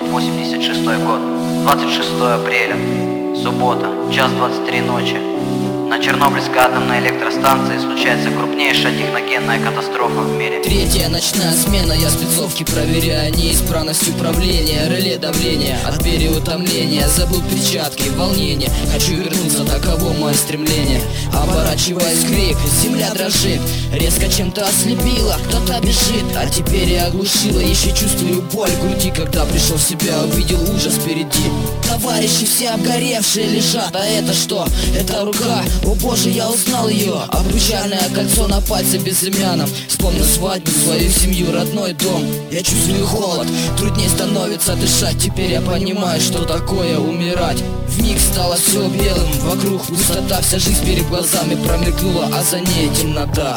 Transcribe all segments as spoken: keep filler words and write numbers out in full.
девятьсот восемьдесят шестой год, двадцать шестое апреля, суббота, час двадцать три ночи. На Чернобыльской атомной электростанции случается крупнейшая техногенная катастрофа в мире. Третья ночная смена, я спецовки проверяю неисправность управления, реле давления от переутомления. Забыл перчатки, волнение, хочу вернуться, таково мое стремление. Оборачиваясь, крик, земля дрожит, резко чем-то ослепила, кто-то бежит, а теперь я оглушила. Еще чувствую боль в груди, когда пришел в себя, увидел ужас впереди. Товарищи все обгоревшие лежат, а это что? Это рука. О боже, я узнал ее, обручальное кольцо на пальце безымянном. Вспомнил свадьбу, свою семью, родной дом. Я чувствую холод, труднее становится дышать. Теперь я понимаю, что такое умирать. Вмиг стало все белым, вокруг пустота, вся жизнь перед глазами промелькнула, а за ней темнота.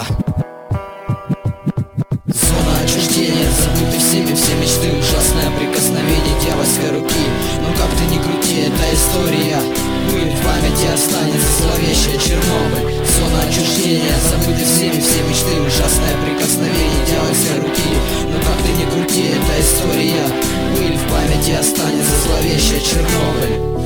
Зона отчуждения, забыты всеми все мечты, ужасное прикосновение дьявольской руки. Но как ты ни крути, это история, пыль в памяти останется, зловещая Чернобыль. Зона отчуждения, забыты всеми все мечты, ужасное прикосновение дьявольской руки. Но как ты ни крути, это история, пыль в памяти останется, зловещая Чернобыль.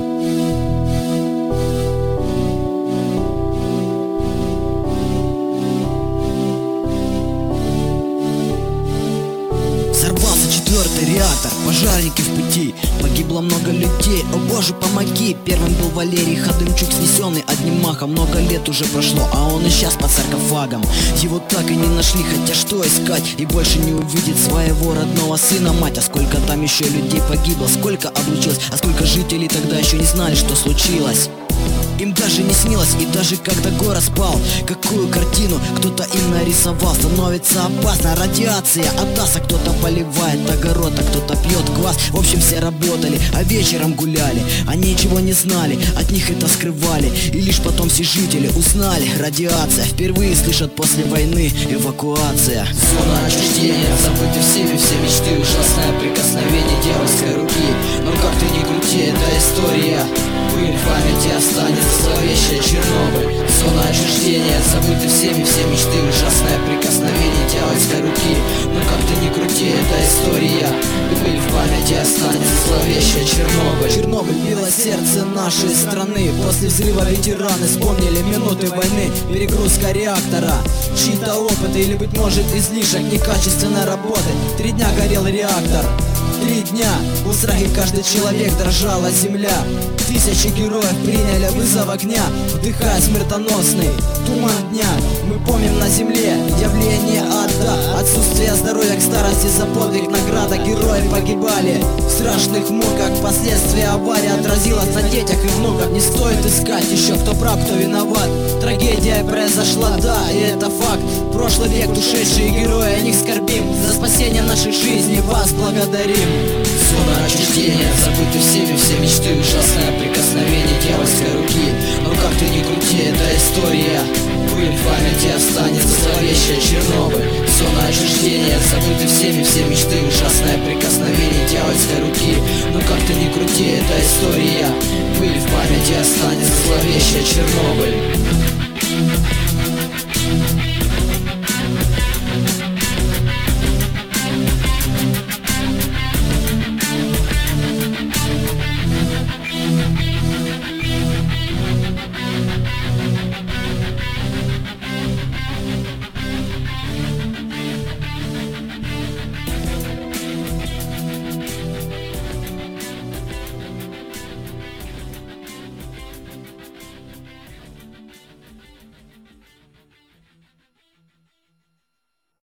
Взорвался четвертый реактор, пожарники в пути, погибло много людей, о боже помоги. Первым был Валерий Ходымчук, снесенный одним махом. Много лет уже прошло, а он исчез под саркофагом. Его так и не нашли, хотя что искать, и больше не увидит своего родного сына мать. А сколько там еще людей погибло, сколько облучилось, а сколько жителей тогда еще не знали, что случилось. Им даже не снилось, и даже когда город спал, какую картину кто-то им нарисовал. Становится опасно, радиация от аса, кто-то поливает огород, а кто-то пьет квас. В общем, все работали, а вечером гуляли, а ничего не знали, от них это скрывали. И лишь потом все жители узнали, радиация впервые слышат после войны, эвакуация. Зона отчуждения, забыты всеми все мечты, ужасное прикосновение дьявольской руки. Но как ты ни крути, это история, пыль в памяти останется, зловещая Чернобыль. Зона отчуждения, забыты всеми все мечты, ужасное прикосновение дьявольской руки. Но как ты ни крути, это история, пыль в памяти останется, зловещая Чернобыль. Чернобыль било сердце нашей страны. После взрыва ветераны вспомнили минуты войны. Перегрузка реактора, чьи-то опыты или, быть может, излишек некачественной работы. Три дня горел реактор, три дня в страхе каждый человек, дрожала земля. Тысячи героев приняли вызов огня, вдыхая смертоносный туман дня. Мы помним на земле явление ада, отсутствие здоровья к старости, за подвиг награда. Герои погибали в страшных муках, последствия аварии отразилось на детях и внуках. Не стоит искать еще, кто прав, кто виноват. Трагедия произошла, да, и это факт. Прошлый век, ушедшие герои, о них скорбим. За спасение наших жизней вас благодарим. Зона отчуждения, забыты всеми все мечты, ужасное прикосновение дьявольской руки. Но как ты ни крути, это история, пыль в памяти останется, зловещая Чернобыль. Зона отчуждения, забыты всеми все мечты, ужасное прикосновение дьявольской руки. Но как ты ни крути, это история, пыль в памяти останется, зловещая Чернобыль.